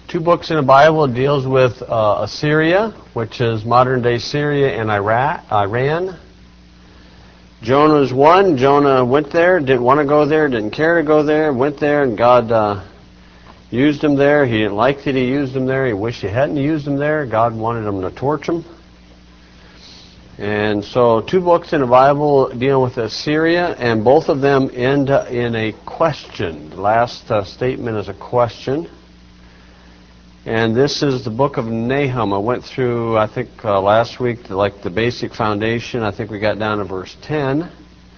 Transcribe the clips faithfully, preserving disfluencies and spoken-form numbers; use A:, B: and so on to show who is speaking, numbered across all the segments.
A: two books in the Bible. It deals with uh, Assyria, which is modern-day Syria and Iraq, Iran. Jonah is one. Jonah went there, didn't want to go there, didn't care to go there, went there, and God uh, used him there. He didn't like that he used him there. He wished he hadn't used him there. God wanted him to torch him. And so two books in the Bible dealing with Assyria, and both of them end in a question. The last uh, statement is a question. And this is the book of Nahum. I went through, I think, uh, last week, like the basic foundation. I think we got down to verse ten.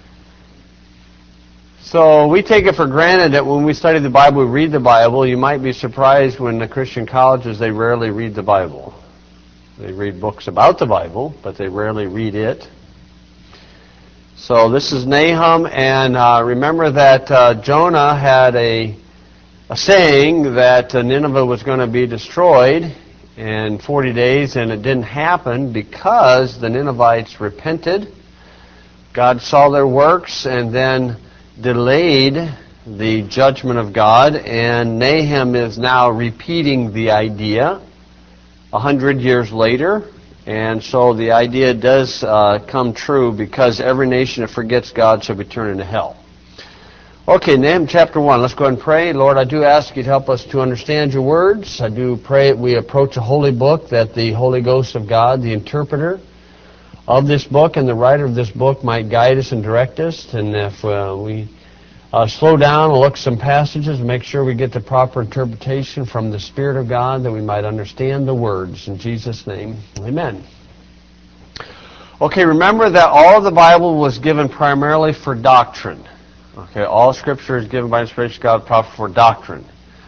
A: So we take it for granted that when we study the Bible, we read the Bible. You might be surprised when the Christian colleges, they rarely read the Bible. They read books about the Bible, but they rarely read it. So this is Nahum, and uh, remember that uh, Jonah had a, a saying that uh, Nineveh was going to be destroyed in forty days, and it didn't happen because the Ninevites repented. God saw their works and then delayed the judgment of God, and Nahum is now repeating the idea a hundred years later, and so the idea does uh, come true, because every nation that forgets God shall be turned into hell. Okay, Nahum chapter one. Let's go ahead and pray. Lord, I do ask you to help us to understand your words. I do pray that we approach a holy book, that the Holy Ghost of God, the interpreter of this book and the writer of this book, might guide us and direct us. And if uh, we Uh, slow down and look at some passages and make sure we get the proper interpretation from the Spirit of God, that we might understand the words. In Jesus' name, amen. Okay, remember that all of the Bible was given primarily for doctrine. Okay, all Scripture is given by inspiration of God, proper for doctrine.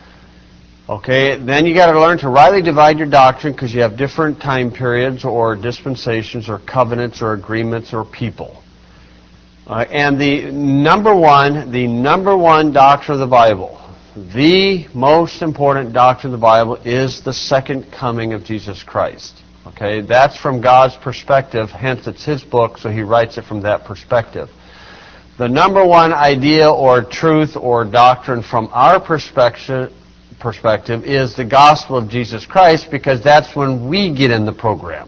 A: Okay, then you got to learn to rightly divide your doctrine, because you have different time periods or dispensations or covenants or agreements or people. Uh, and the number one, the number one doctrine of the Bible, the most important doctrine of the Bible, is the second coming of Jesus Christ. Okay, that's from God's perspective, hence it's His book, so He writes it from that perspective. The number one idea or truth or doctrine from our perspective, perspective is the gospel of Jesus Christ, because that's when we get in the program.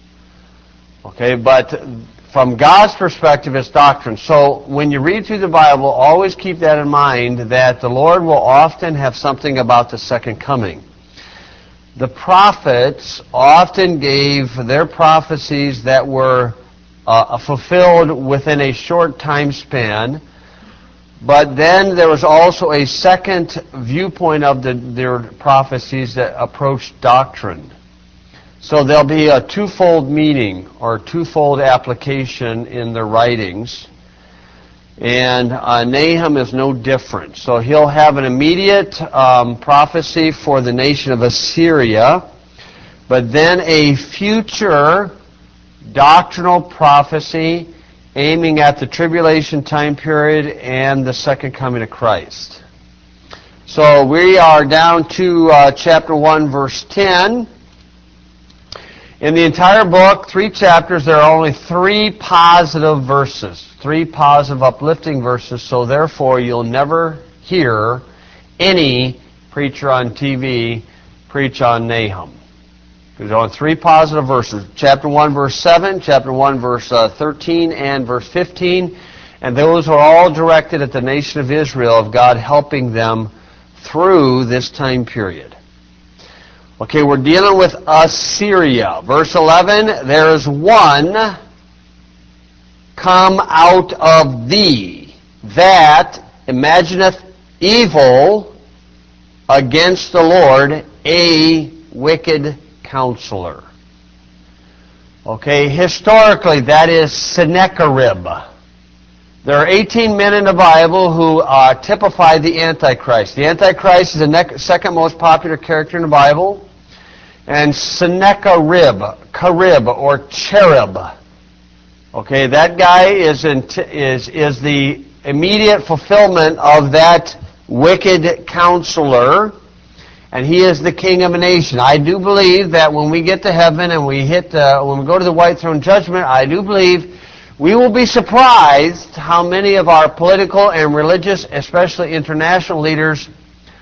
A: Okay, but from God's perspective, it's doctrine. So when you read through the Bible, always keep that in mind, that the Lord will often have something about the second coming. The prophets often gave their prophecies that were uh, fulfilled within a short time span, but then there was also a second viewpoint of the, their prophecies that approached doctrine. So there'll be a twofold meaning or twofold application in their writings. And uh, Nahum is no different. So he'll have an immediate um, prophecy for the nation of Assyria, but then a future doctrinal prophecy aiming at the tribulation time period and the second coming of Christ. So we are down to uh, chapter one, verse ten. In the entire book, three chapters, there are only three positive verses, three positive uplifting verses, so therefore you'll never hear any preacher on T V preach on Nahum. There's only three positive verses, chapter one, verse seven, chapter one, verse uh, thirteen, and verse fifteen, and those are all directed at the nation of Israel, of God helping them through this time period. Okay, we're dealing with Assyria. Verse eleven, there is one come out of thee that imagineth evil against the Lord, a wicked counselor. Okay, historically that is Sennacherib. There are eighteen men in the Bible who uh, typify the Antichrist. The Antichrist is the ne- second most popular character in the Bible. And Sennacherib, Charib, or Cherub. Okay, that guy is, in t- is, is the immediate fulfillment of that wicked counselor, and he is the king of a nation. I do believe that when we get to heaven and we hit, uh, when we go to the white throne judgment, I do believe we will be surprised how many of our political and religious, especially international leaders,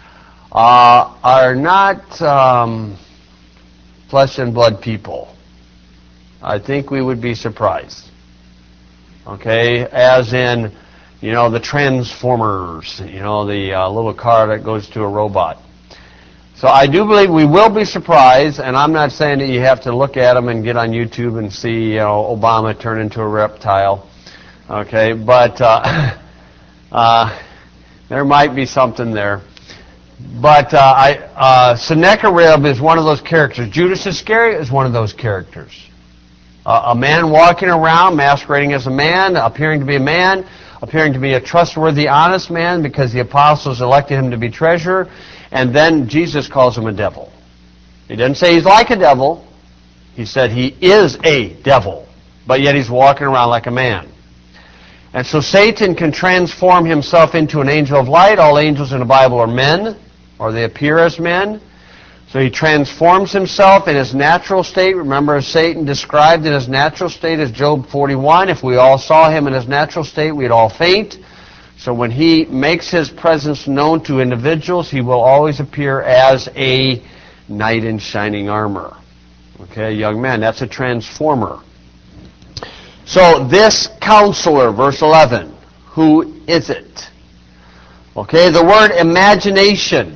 A: uh, are not um, flesh and blood people. I think we would be surprised. Okay, as in, you know, the Transformers, you know, the uh, little car that goes to a robot. So I do believe we will be surprised, and I'm not saying that you have to look at them and get on YouTube and see, you know, Obama turn into a reptile. Okay, but uh, uh, there might be something there. But uh, I, uh, Sennacherib is one of those characters. Judas Iscariot is one of those characters. Uh, a man walking around, masquerading as a man, appearing to be a man, appearing to be a trustworthy, honest man because the apostles elected him to be treasurer, and then Jesus calls him a devil. He didn't say he's like a devil. He said he is a devil, but yet he's walking around like a man. And so Satan can transform himself into an angel of light. All angels in the Bible are men, or they appear as men. So he transforms himself in his natural state. Remember, Satan described in his natural state as Job forty-one. If we all saw him in his natural state, we'd all faint. So when he makes his presence known to individuals, he will always appear as a knight in shining armor. Okay, young man, that's a transformer. So this counselor, verse eleven, who is it? Okay, the word imagination.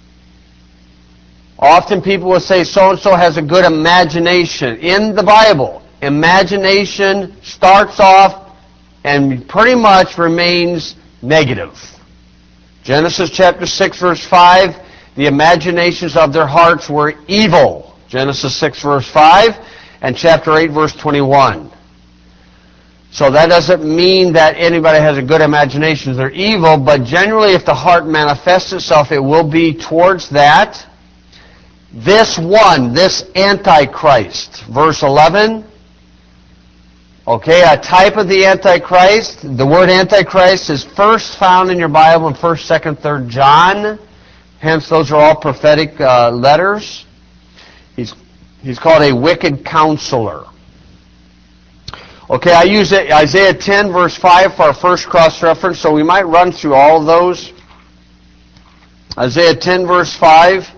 A: Often people will say so-and-so has a good imagination. In the Bible, imagination starts off and pretty much remains negative. Genesis chapter six, verse five, the imaginations of their hearts were evil. Genesis six, verse five, and chapter eight, verse twenty-one. So that doesn't mean that anybody has a good imagination. They're evil, but generally if the heart manifests itself, it will be towards that. This one, this Antichrist, verse eleven, okay, a type of the Antichrist. The word Antichrist is first found in your Bible in first, second, third John. Hence, those are all prophetic uh, letters. He's, he's called a wicked counselor. Okay, I use it, Isaiah ten, verse five for our first cross-reference, so we might run through all of those. Isaiah ten, verse five.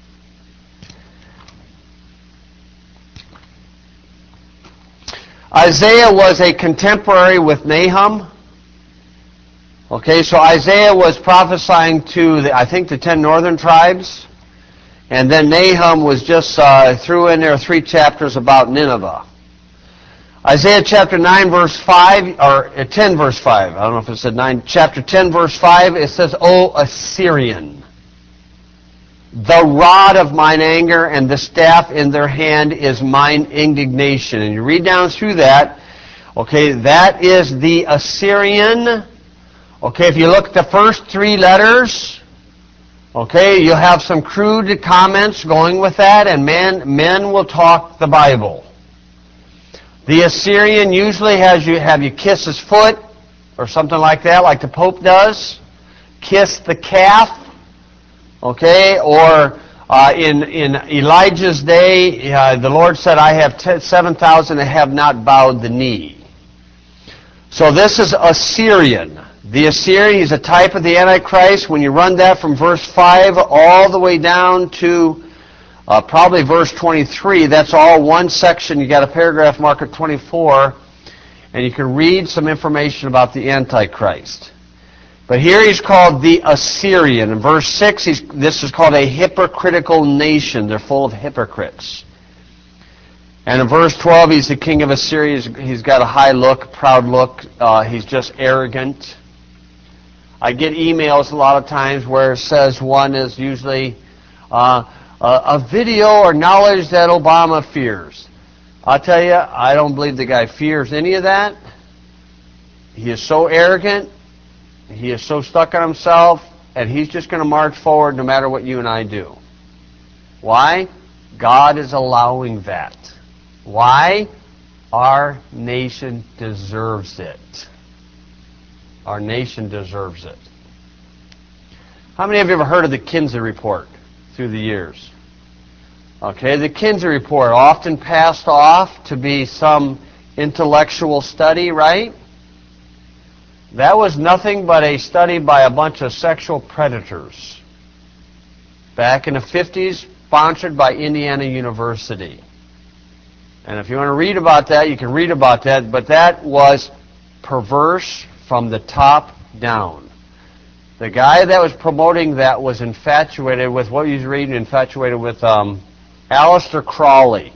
A: Isaiah was a contemporary with Nahum. Okay, so Isaiah was prophesying to, the, I think, the ten northern tribes. And then Nahum was just uh, threw in there three chapters about Nineveh. Isaiah chapter nine, verse five, or ten, verse five. I don't know if it said nine. Chapter ten, verse five, it says, O Assyrian, the rod of mine anger and the staff in their hand is mine indignation. And you read down through that, okay, that is the Assyrian. Okay, if you look at the first three letters, okay, you'll have some crude comments going with that, and men, men will talk the Bible. The Assyrian usually has you have you kiss his foot, or something like that, like the Pope does. Kiss the calf. Okay, or uh, in in Elijah's day, uh, the Lord said, I have seven thousand that have not bowed the knee. So this is Assyrian. The Assyrian is a type of the Antichrist. When you run that from verse five all the way down to uh, probably verse twenty-three, that's all one section. You got a paragraph mark at twenty-four, and you can read some information about the Antichrist. But here he's called the Assyrian. In verse six, he's, this is called a hypocritical nation. They're full of hypocrites. And in verse twelve, he's the king of Assyria. He's, he's got a high look, proud look. Uh, he's just arrogant. I get emails a lot of times where it says one is usually uh, a, a video or knowledge that Obama fears. I'll tell you, I don't believe the guy fears any of that. He is so arrogant. He is so stuck on himself, and he's just going to march forward no matter what you and I do. Why? God is allowing that. Why? Our nation deserves it. Our nation deserves it. How many of you have ever heard of the Kinsey Report through the years? Okay, the Kinsey Report, often passed off to be some intellectual study, right? That was nothing but a study by a bunch of sexual predators. back in the fifties, sponsored by Indiana University. And if you want to read about that, you can read about that, but that was perverse from the top down. The guy that was promoting that was infatuated with, what he was reading, infatuated with um, Aleister Crowley.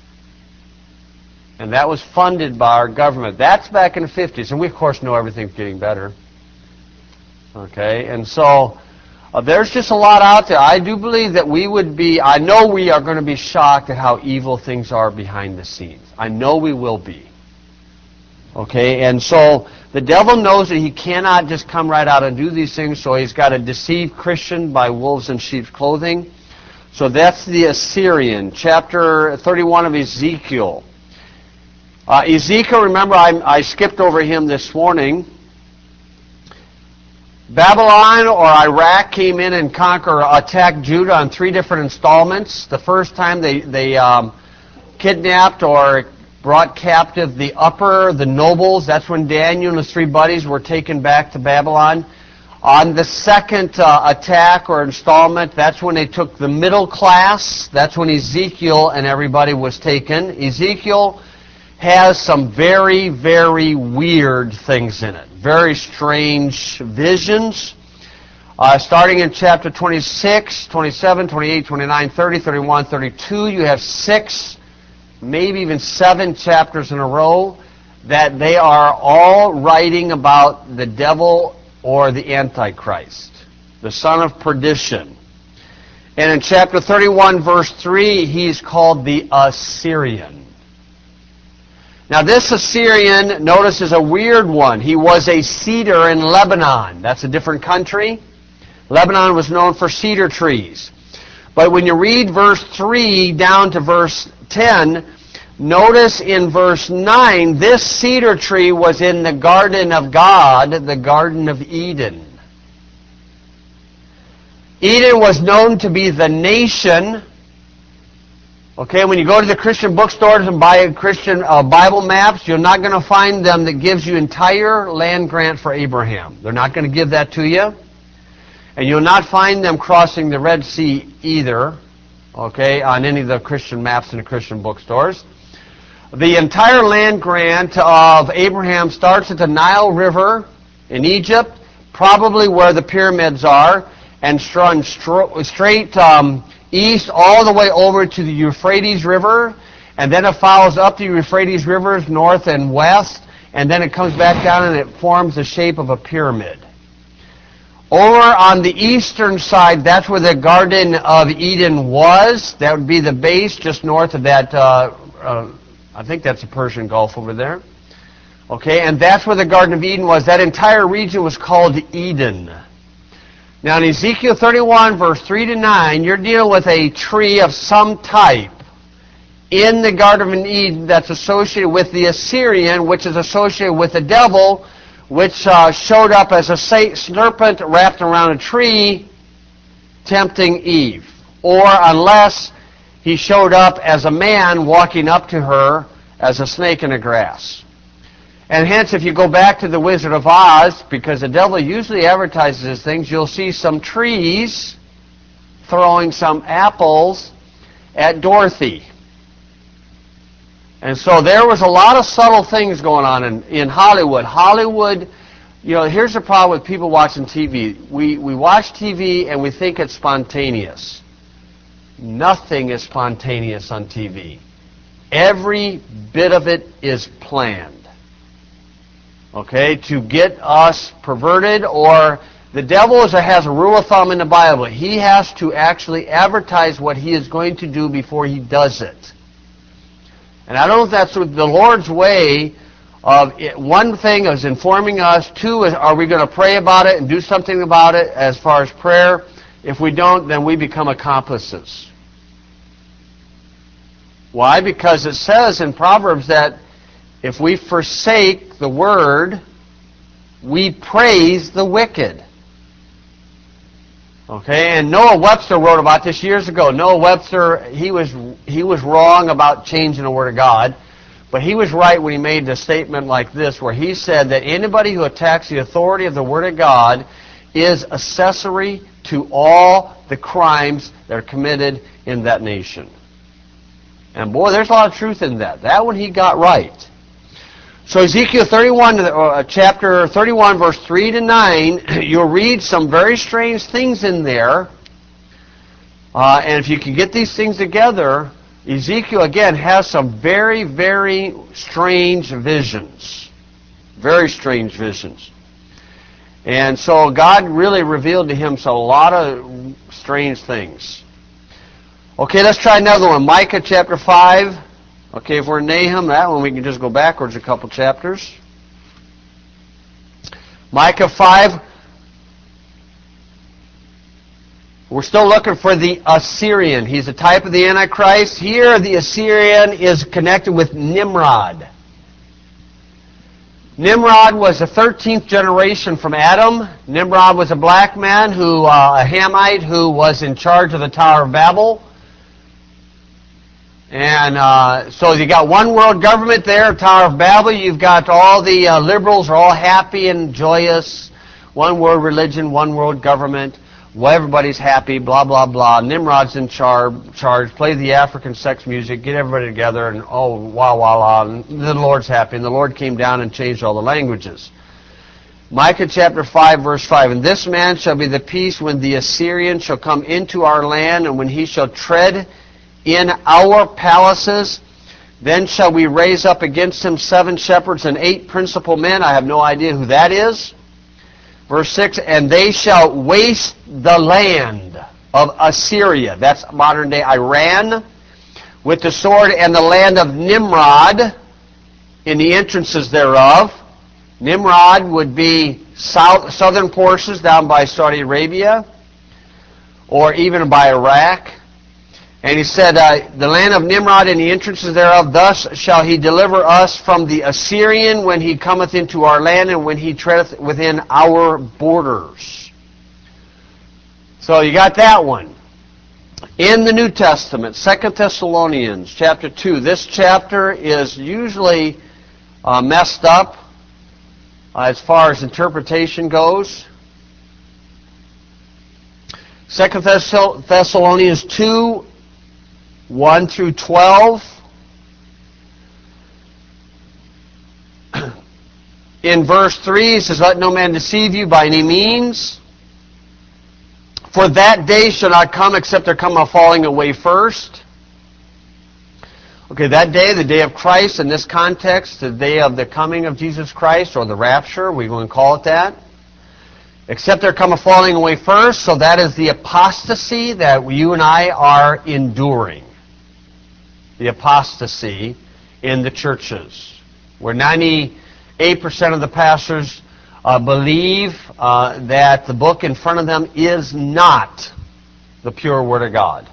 A: And that was funded by our government. That's back in the fifties, and we of course know everything's getting better. Okay, and so uh, there's just a lot out there. I do believe that we would be, I know we are going to be shocked at how evil things are behind the scenes. I know we will be. Okay, and so the devil knows that he cannot just come right out and do these things, so he's got to deceive Christians by wolves in sheep's clothing. So that's the Assyrian, chapter thirty-one of Ezekiel. Uh, Ezekiel, remember, I, I skipped over him this morning. Babylon or Iraq came in and conquered, attacked Judah on three different installments. The first time they, they um, kidnapped or brought captive the upper, the nobles. That's when Daniel and his three buddies were taken back to Babylon. On the second uh, attack or installment, that's when they took the middle class. That's when Ezekiel and everybody was taken. Ezekiel has some very, very weird things in it. Very strange visions. Uh, starting in chapter twenty-six, twenty-seven, twenty-eight, twenty-nine, thirty, thirty-one, thirty-two, you have six, maybe even seven chapters in a row that they are all writing about the devil or the Antichrist, the son of perdition. And in chapter thirty-one, verse three, he's called the Assyrian. Now this Assyrian, notice, is a weird one. He was a cedar in Lebanon. That's a different country. Lebanon was known for cedar trees. But when you read verse three down to verse ten, notice in verse nine, this cedar tree was in the garden of God, the Garden of Eden. Eden was known to be the nation. Okay, when you go to the Christian bookstores and buy Christian uh, Bible maps, you're not going to find them that gives you entire land grant for Abraham. They're not going to give that to you. And you'll not find them crossing the Red Sea either, okay, on any of the Christian maps in the Christian bookstores. The entire land grant of Abraham starts at the Nile River in Egypt, probably where the pyramids are, and runs straight um, east all the way over to the Euphrates River, and then it follows up the Euphrates Rivers north and west, and then it comes back down and it forms the shape of a pyramid. Over on the eastern side, that's where the Garden of Eden was. That would be the base just north of that, uh, uh, I think that's the Persian Gulf over there. Okay, and that's where the Garden of Eden was. That entire region was called Eden. Now in Ezekiel thirty-one, verse three to nine, you're dealing with a tree of some type in the Garden of Eden that's associated with the Assyrian, which is associated with the devil, which uh, showed up as a serpent wrapped around a tree, tempting Eve. Or unless he showed up as a man walking up to her as a snake in the grass. And hence, if you go back to the Wizard of Oz, because the devil usually advertises his things, you'll see some trees throwing some apples at Dorothy. And so there was a lot of subtle things going on in, in Hollywood. Hollywood, you know, here's the problem with people watching T V. We, we watch T V and we think it's spontaneous. Nothing is spontaneous on T V. Every bit of it is planned. Okay, to get us perverted, or the devil is, has a rule of thumb in the Bible. He has to actually advertise what he is going to do before he does it. And I don't know if that's the Lord's way of it. One thing is informing us. Two is, are we going to pray about it and do something about it as far as prayer? If we don't, then we become accomplices. Why? Because it says in Proverbs that if we forsake the word, we praise the wicked. Okay, and Noah Webster wrote about this years ago. Noah Webster, he was he was wrong about changing the Word of God, but he was right when he made a statement like this, where he said that anybody who attacks the authority of the Word of God is accessory to all the crimes that are committed in that nation. And boy, there's a lot of truth in that. That one he got right. So Ezekiel thirty-one, uh, chapter thirty-one, verse three to nine, you'll read some very strange things in there. Uh, and if you can get these things together, Ezekiel, again, has some very, very strange visions. Very strange visions. And so God really revealed to him a lot of strange things. Okay, let's try another one. Micah chapter five. Okay, if we're in Nahum, that one we can just go backwards a couple chapters. Micah five. We're still looking for the Assyrian. He's a type of the Antichrist. Here, the Assyrian is connected with Nimrod. Nimrod was the thirteenth generation from Adam. Nimrod was a black man, who uh, a Hamite, who was in charge of the Tower of Babel. And uh, so you got one world government there, Tower of Babel. You've got all the uh, liberals are all happy and joyous. One world religion, one world government. Well, everybody's happy, blah, blah, blah. Nimrod's in char- charge. Play the African sex music, get everybody together, and oh, wah, wah, wah. And the Lord's happy. And the Lord came down and changed all the languages. Micah chapter five, verse five. And this man shall be the peace when the Assyrian shall come into our land, and when he shall tread in our palaces, then shall we raise up against him seven shepherds and eight principal men. I have no idea who that is. Verse six, and they shall waste the land of Assyria, that's modern day Iran, with the sword, and the land of Nimrod in the entrances thereof. Nimrod would be south, southern portions down by Saudi Arabia, or even by Iraq. And he said, uh, the land of Nimrod and the entrances thereof, thus shall he deliver us from the Assyrian when he cometh into our land and when he treadeth within our borders. So you got that one. In the New Testament, Second Thessalonians chapter two, this chapter is usually uh, messed up uh, as far as interpretation goes. Second Thessalonians two, one through twelve. In verse three, it says, let no man deceive you by any means. For that day shall not come except there come a falling away first. Okay, that day, the day of Christ, in this context, the day of the coming of Jesus Christ, or the rapture, we're going to call it that. Except there come a falling away first, so that is the apostasy that you and I are enduring. The apostasy in the churches, where ninety-eight percent of the pastors uh, believe uh, that the book in front of them is not the pure Word of God.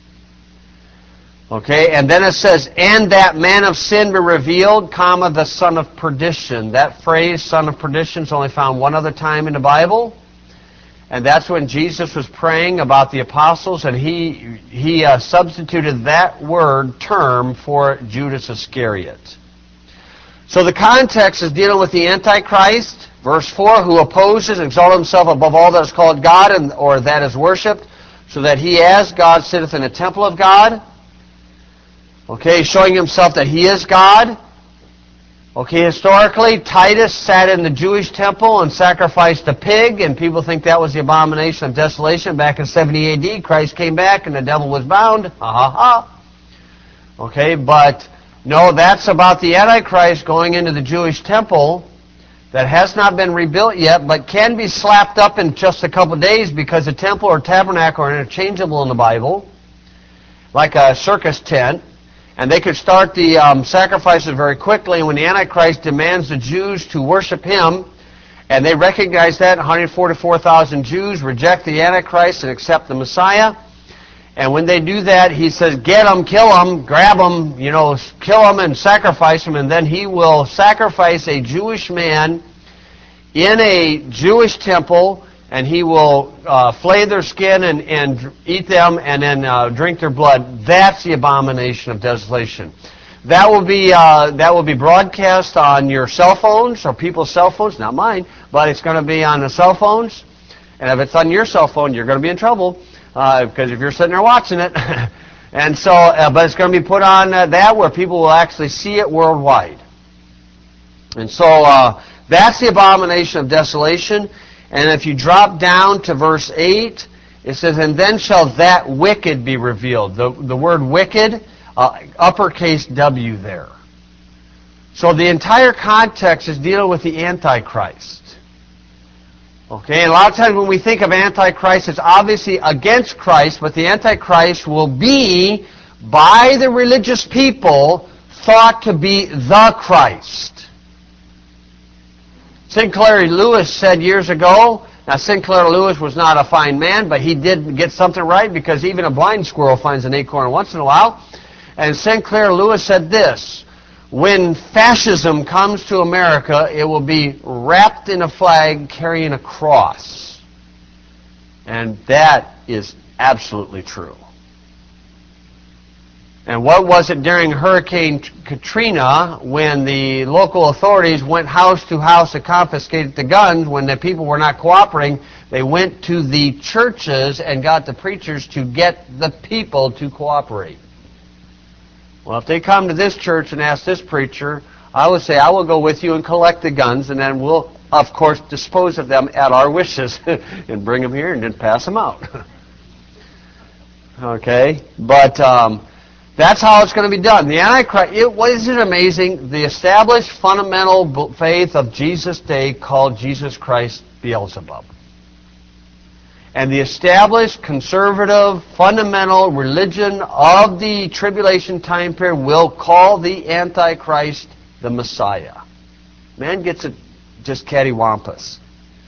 A: Okay, and then it says, and that man of sin be revealed, comma, the son of perdition. That phrase, son of perdition, is only found one other time in the Bible. And that's when Jesus was praying about the apostles, and he he uh, substituted that word term for Judas Iscariot. So the context is dealing with the Antichrist. Verse four, who opposes and exalts himself above all that is called God, and or that is worshipped, so that he as God sitteth in the temple of God. Okay, showing himself that he is God. Okay, historically, Titus sat in the Jewish temple and sacrificed a pig, and people think that was the abomination of desolation. Back in seventy A D, Christ came back and the devil was bound. Ha ha ha. Okay, but no, that's about the Antichrist going into the Jewish temple that has not been rebuilt yet, but can be slapped up in just a couple days, because the temple or tabernacle are interchangeable in the Bible, like a circus tent. And they could start the um, sacrifices very quickly. And when the Antichrist demands the Jews to worship him, and they recognize that, one hundred forty-four thousand Jews reject the Antichrist and accept the Messiah. And when they do that, he says, get them, kill them, grab them, you know, kill them and sacrifice them. And then he will sacrifice a Jewish man in a Jewish temple, and he will uh, flay their skin and, and eat them and then uh, drink their blood. That's the abomination of desolation. That will be uh, that will be broadcast on your cell phones, or people's cell phones, not mine, but it's going to be on the cell phones. And if it's on your cell phone, you're going to be in trouble. uh, because if you're sitting there watching it. And so, uh, but it's going to be put on uh, that where people will actually see it worldwide. And so uh, that's the abomination of desolation. And if you drop down to verse eight, it says, and then shall that wicked be revealed. The, the word wicked, uh, uppercase W there. So the entire context is dealing with the Antichrist. Okay, and a lot of times when we think of Antichrist, it's obviously against Christ, but the Antichrist will be, by the religious people, thought to be the Christ. Sinclair Lewis said years ago, now Sinclair Lewis was not a fine man, but he did get something right, because even a blind squirrel finds an acorn once in a while. And Sinclair Lewis said this, when fascism comes to America, it will be wrapped in a flag carrying a cross. And that is absolutely true. And what was it during Hurricane Katrina when the local authorities went house to house to confiscate the guns? When the people were not cooperating, they went to the churches and got the preachers to get the people to cooperate. Well, if they come to this church and ask this preacher, I would say, I will go with you and collect the guns, and then we'll, of course, dispose of them at our wishes and bring them here and then pass them out. Okay? But um, that's how it's going to be done. The Antichrist, it, isn't it amazing? The established fundamental faith of Jesus' day called Jesus Christ Beelzebub. And the established, conservative, fundamental religion of the tribulation time period will call the Antichrist the Messiah. Man gets it just cattywampus.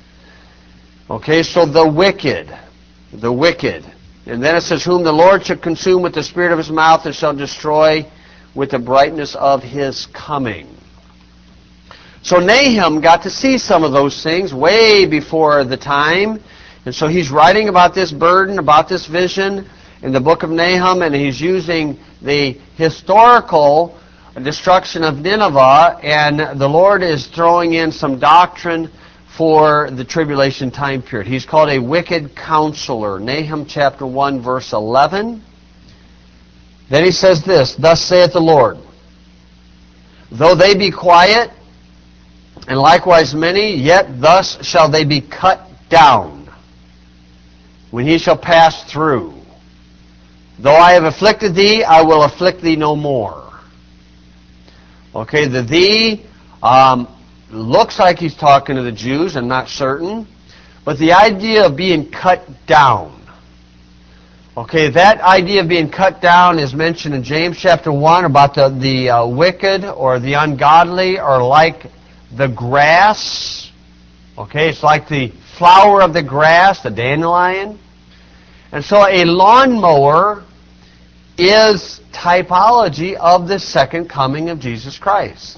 A: Okay, so the wicked, the wicked. And then it says, whom the Lord shall consume with the spirit of his mouth and shall destroy with the brightness of his coming. So Nahum got to see some of those things way before the time. And so he's writing about this burden, about this vision in the book of Nahum, and he's using the historical destruction of Nineveh, and the Lord is throwing in some doctrine for the tribulation time period. He's called a wicked counselor. Nahum chapter one, verse eleven. Then he says this, thus saith the Lord, though they be quiet, and likewise many, yet thus shall they be cut down when he shall pass through. Though I have afflicted thee, I will afflict thee no more. Okay, the thee um, looks like he's talking to the Jews, I'm not certain, but the idea of being cut down. Okay, that idea of being cut down is mentioned in James chapter one about the, the uh, wicked or the ungodly are like the grass. Okay, it's like the flower of the grass, the dandelion. And so a lawnmower is typology of the second coming of Jesus Christ.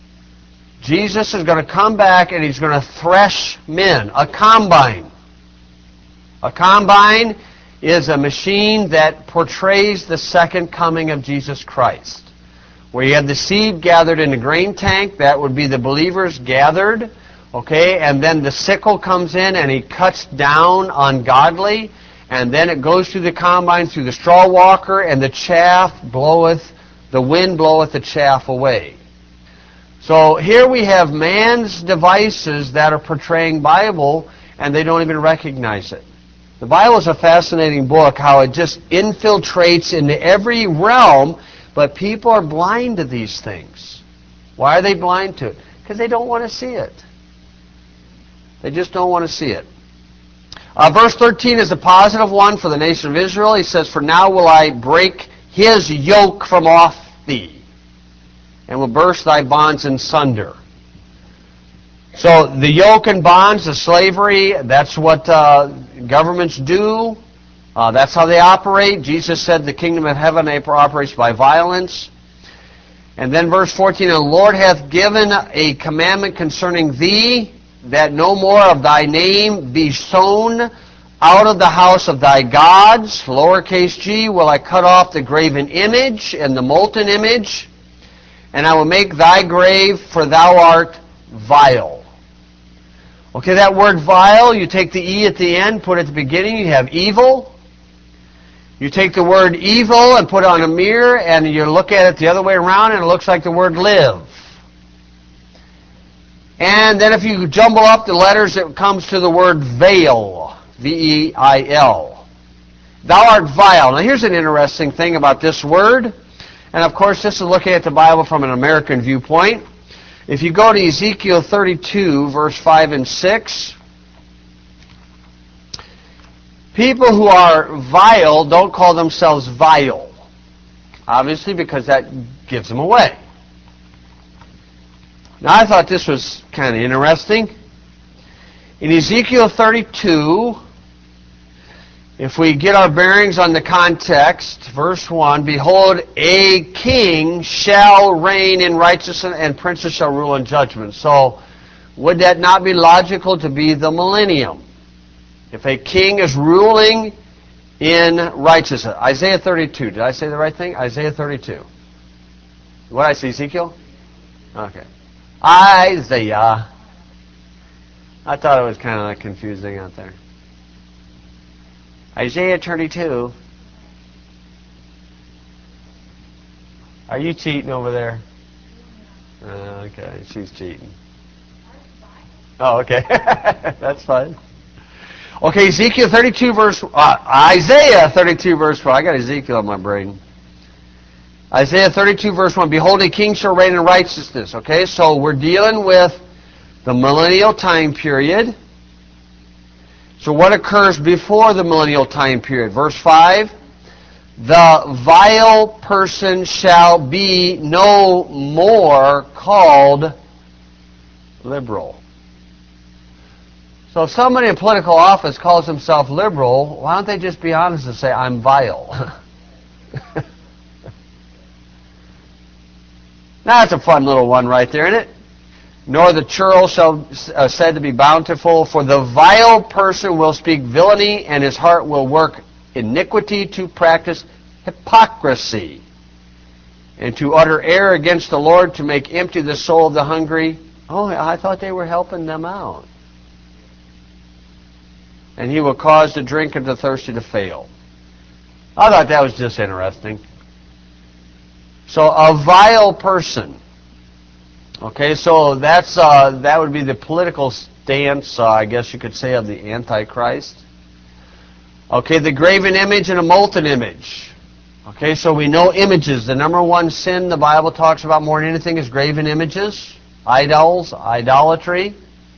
A: Jesus is going to come back and he's going to thresh men. A combine. A combine is a machine that portrays the second coming of Jesus Christ. Where you have the seed gathered in the grain tank, that would be the believers gathered. Okay, and then the sickle comes in and he cuts down ungodly, and then it goes through the combine, through the straw walker, and the chaff bloweth, the wind bloweth the chaff away. So here we have man's devices that are portraying Bible, and they don't even recognize it. The Bible is a fascinating book, how it just infiltrates into every realm, but people are blind to these things. Why are they blind to it? Because they don't want to see it. They just don't want to see it. Uh, verse thirteen is a positive one for the nation of Israel. He says, for now will I break his yoke from off thee, and will burst thy bonds in sunder. So the yoke and bonds, the slavery, that's what uh, governments do. Uh, that's how they operate. Jesus said the kingdom of heaven operates by violence. And then verse fourteen, and the Lord hath given a commandment concerning thee, that no more of thy name be sown out of the house of thy gods. Lowercase g, will I cut off the graven image and the molten image, and I will make thy grave, for thou art vile. Okay, that word vile, you take the E at the end, put it at the beginning, you have evil. You take the word evil and put it on a mirror, and you look at it the other way around, and it looks like the word live. And then if you jumble up the letters, it comes to the word veil, V E I L. Thou art vile. Now here's an interesting thing about this word. And of course, this is looking at the Bible from an American viewpoint. If you go to Ezekiel thirty-two, verse five and six, people who are vile don't call themselves vile. Obviously, because that gives them away. Now, I thought this was kind of interesting. In Ezekiel thirty-two, if we get our bearings on the context, verse one, behold, a king shall reign in righteousness, and princes shall rule in judgment. So, would that not be logical to be the millennium? If a king is ruling in righteousness. Isaiah thirty-two. Did I say the right thing? Isaiah thirty-two. What did I say, Ezekiel? Okay. Isaiah. I thought it was kind of like confusing out there. Isaiah thirty-two. Are you cheating over there? Uh, okay, she's cheating. Oh, okay. That's fine. Okay, Ezekiel thirty-two verse, uh, Isaiah thirty-two verse one. I got Ezekiel on my brain. Isaiah thirty-two verse one. Behold, a king shall reign in righteousness. Okay, so we're dealing with the millennial time period. So what occurs before the millennial time period? Verse five. The vile person shall be no more called liberal. So if somebody in political office calls himself liberal, why don't they just be honest and say, I'm vile? That's a fun little one right there, isn't it? Nor the churl shall uh, said to be bountiful, for the vile person will speak villainy, and his heart will work iniquity to practice hypocrisy, and to utter error against the Lord, to make empty the soul of the hungry. Oh, I thought they were helping them out. And he will cause the drink of the thirsty to fail. I thought that was just interesting. So a vile person. Okay, so that's uh, that would be the political stance, uh, I guess you could say, of the Antichrist. Okay, the graven image and a molten image. Okay, so we know images. The number one sin the Bible talks about more than anything is graven images, idols, idolatry.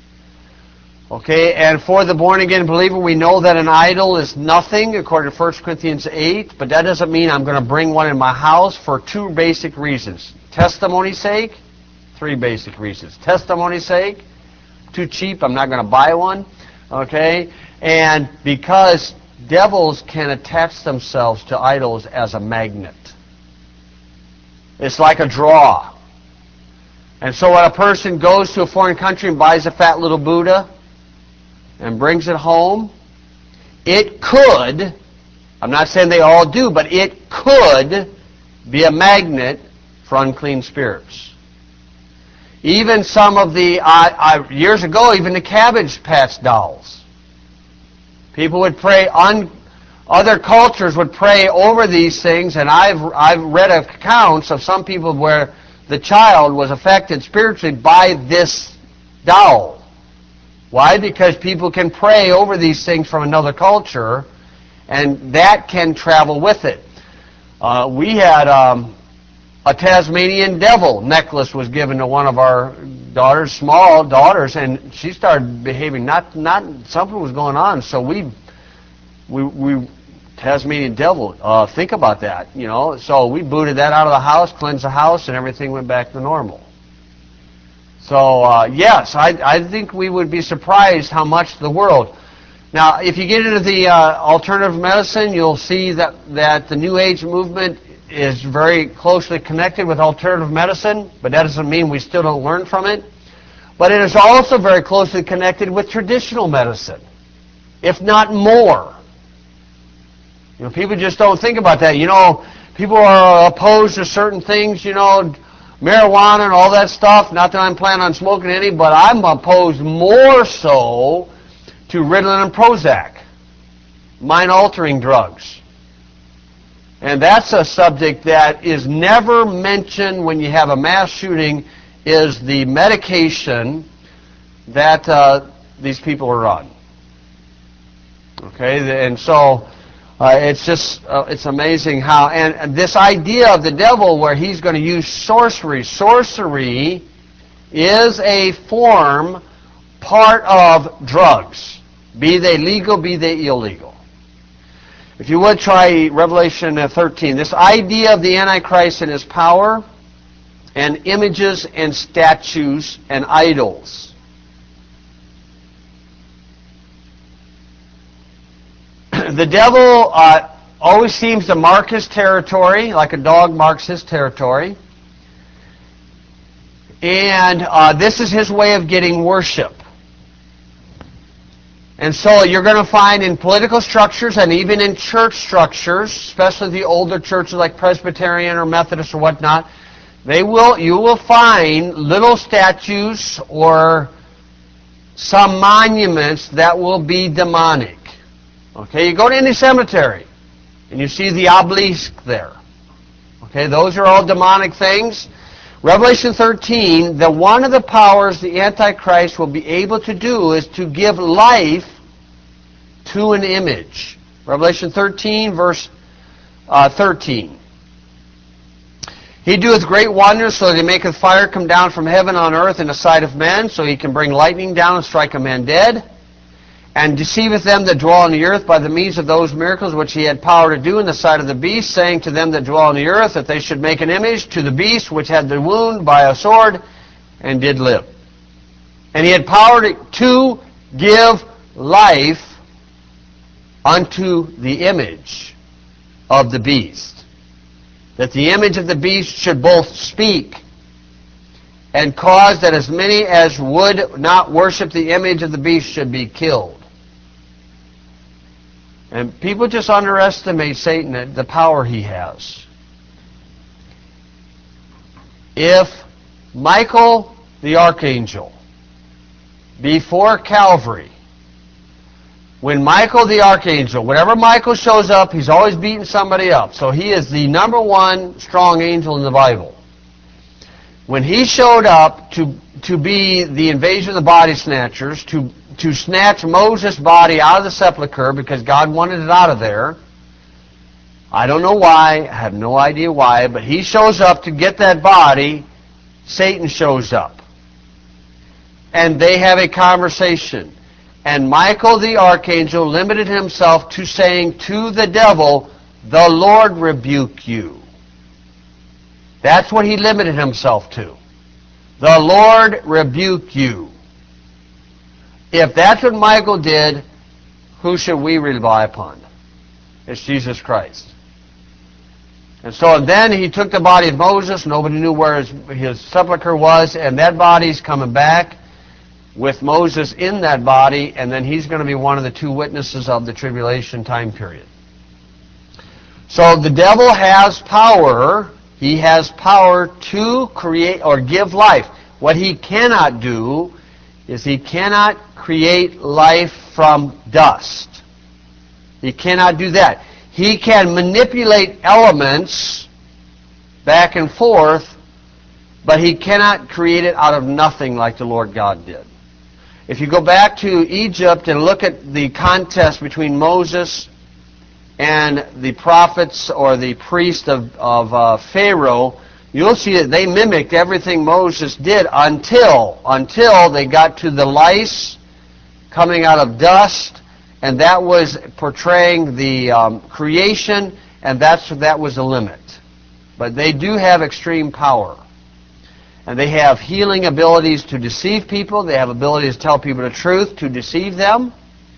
A: Okay, and for the born-again believer, we know that an idol is nothing, according to First Corinthians eight, but that doesn't mean I'm going to bring one in my house for two basic reasons. Testimony's sake, three basic reasons. Testimony's sake, too cheap, I'm not going to buy one. Okay, and because devils can attach themselves to idols as a magnet. It's like a draw. And so when a person goes to a foreign country and buys a fat little Buddha and brings it home, it could, I'm not saying they all do, but it could be a magnet for unclean spirits. Even some of the, uh, uh, years ago, even the Cabbage Patch dolls. People would pray, un, other cultures would pray over these things, and I've, I've read accounts of some people where the child was affected spiritually by this doll. Why? Because people can pray over these things from another culture, and that can travel with it. Uh, we had um, a Tasmanian devil necklace was given to one of our daughters, small daughters, and she started behaving not not something was going on. So we we we Tasmanian devil. Uh, think about that, you know. So we booted that out of the house, cleansed the house, and everything went back to normal. So, uh, yes, I, I think we would be surprised how much the world... Now, if you get into the uh, alternative medicine, you'll see that, that the New Age movement is very closely connected with alternative medicine, but that doesn't mean we still don't learn from it. But it is also very closely connected with traditional medicine, if not more. You know, people just don't think about that. You know, people are opposed to certain things, you know, marijuana and all that stuff. Not that I'm planning on smoking any, but I'm opposed more so to Ritalin and Prozac, mind-altering drugs. And that's a subject that is never mentioned when you have a mass shooting, is the medication that uh, these people are on. Okay, and so uh, it's just, uh, it's amazing how, and, and this idea of the devil where he's going to use sorcery. Sorcery is a form, part of drugs, be they legal, be they illegal. If you would try Revelation thirteen, this idea of the Antichrist and his power, and images and statues and idols. The devil uh, always seems to mark his territory, like a dog marks his territory. And uh, this is his way of getting worship. And so you're going to find in political structures and even in church structures, especially the older churches like Presbyterian or Methodist or whatnot, they will, you will find little statues or some monuments that will be demonic. Okay, you go to any cemetery and you see the obelisk there. Okay, those are all demonic things. Revelation thirteen, the one of the powers the Antichrist will be able to do is to give life to an image. Revelation thirteen, verse uh, thirteen. He doeth great wonders, so that he maketh fire come down from heaven on earth in the sight of men, so he can bring lightning down and strike a man dead. And deceiveth them that dwell on the earth by the means of those miracles which he had power to do in the sight of the beast, saying to them that dwell on the earth that they should make an image to the beast which had the wound by a sword and did live. And he had power to, to give life unto the image of the beast, that the image of the beast should both speak and cause that as many as would not worship the image of the beast should be killed. And people just underestimate Satan, the power he has. If Michael the archangel, before Calvary, when Michael the archangel, whenever Michael shows up, he's always beating somebody up. So he is the number one strong angel in the Bible. When he showed up to, to be the invasion of the body snatchers, to, to snatch Moses' body out of the sepulcher because God wanted it out of there, I don't know why, I have no idea why, but he shows up to get that body, Satan shows up. And they have a conversation. And Michael the archangel limited himself to saying to the devil, "The Lord rebuke you." That's what he limited himself to. "The Lord rebuke you." If that's what Michael did, who should we rely upon? It's Jesus Christ. And so then he took the body of Moses. Nobody knew where his, his sepulcher was, and that body's coming back with Moses in that body, and then he's going to be one of the two witnesses of the tribulation time period. So the devil has power. He has power to create or give life. What he cannot do is he cannot create life from dust. He cannot do that. He can manipulate elements back and forth, but he cannot create it out of nothing like the Lord God did. If you go back to Egypt and look at the contest between Moses and the prophets or the priest of, of uh, Pharaoh, you'll see that they mimicked everything Moses did until, until they got to the lice coming out of dust, and that was portraying the um, creation, and that's, that was the limit. But they do have extreme power. And they have healing abilities to deceive people. They have abilities to tell people the truth, to deceive them.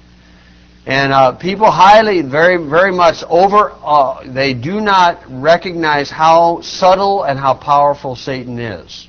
A: And uh, people highly, very, very much over, uh, they do not recognize how subtle and how powerful Satan is.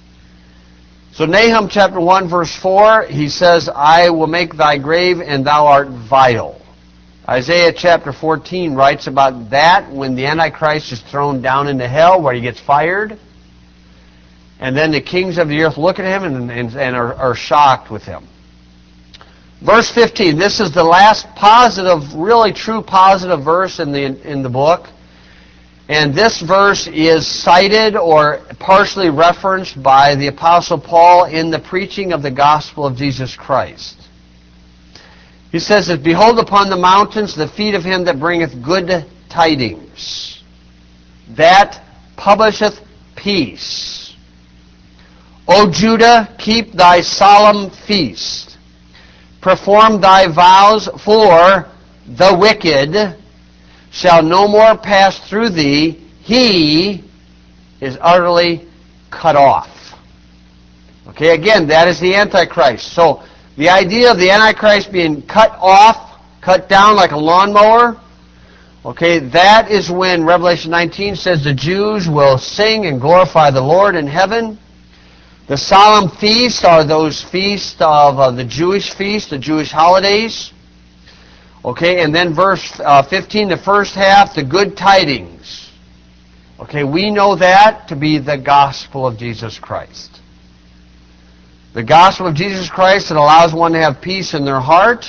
A: So Nahum chapter one, verse four, he says, "I will make thy grave, and thou art vile." Isaiah chapter fourteen writes about that when the Antichrist is thrown down into hell, where he gets fired. And then the kings of the earth look at him and, and, and are, are shocked with him. Verse fifteen, this is the last positive, really true positive verse in the, in the book. And this verse is cited or partially referenced by the Apostle Paul in the preaching of the gospel of Jesus Christ. He says that, "Behold upon the mountains the feet of him that bringeth good tidings, that publisheth peace. O Judah, keep thy solemn feast. Perform thy vows, for the wicked shall no more pass through thee. He is utterly cut off." Okay, again, that is the Antichrist. So the idea of the Antichrist being cut off, cut down like a lawnmower, okay, that is when Revelation nineteen says the Jews will sing and glorify the Lord in heaven. The solemn feasts are those feasts of uh, the Jewish feasts, the Jewish holidays. Okay, and then verse uh, fifteen, the first half, the good tidings. Okay, we know that to be the gospel of Jesus Christ. The gospel of Jesus Christ that allows one to have peace in their heart.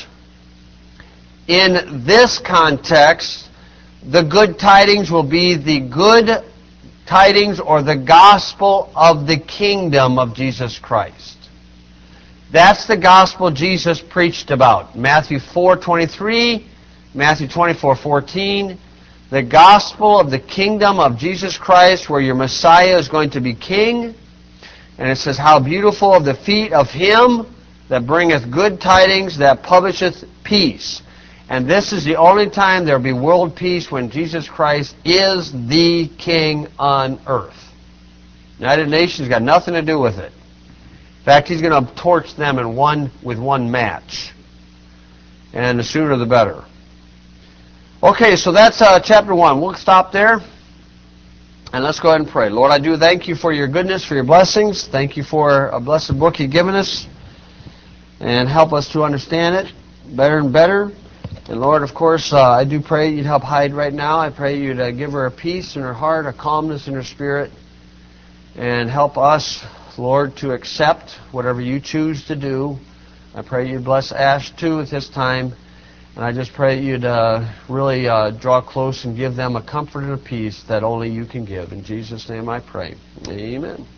A: In this context, the good tidings will be the good tidings or the gospel of the kingdom of Jesus Christ. That's the gospel Jesus preached about. Matthew four twenty-three, Matthew twenty-four fourteen. The gospel of the kingdom of Jesus Christ, where your Messiah is going to be king. And it says, "How beautiful of the feet of him that bringeth good tidings, that publisheth peace." And this is the only time there will be world peace, when Jesus Christ is the king on earth. United Nations got nothing to do with it. In fact, he's going to torch them in one with one match. And the sooner the better. Okay, so that's uh, chapter one. We'll stop there. And let's go ahead and pray. Lord, I do thank you for your goodness, for your blessings. Thank you for a blessed book you've given us. And help us to understand it better and better. And Lord, of course, uh, I do pray you'd help Hyde right now. I pray you'd uh, give her a peace in her heart, a calmness in her spirit, and help us, Lord, to accept whatever you choose to do. I pray you'd bless Ash, too, at this time. And I just pray you'd uh, really uh, draw close and give them a comfort and a peace that only you can give. In Jesus' name I pray. Amen.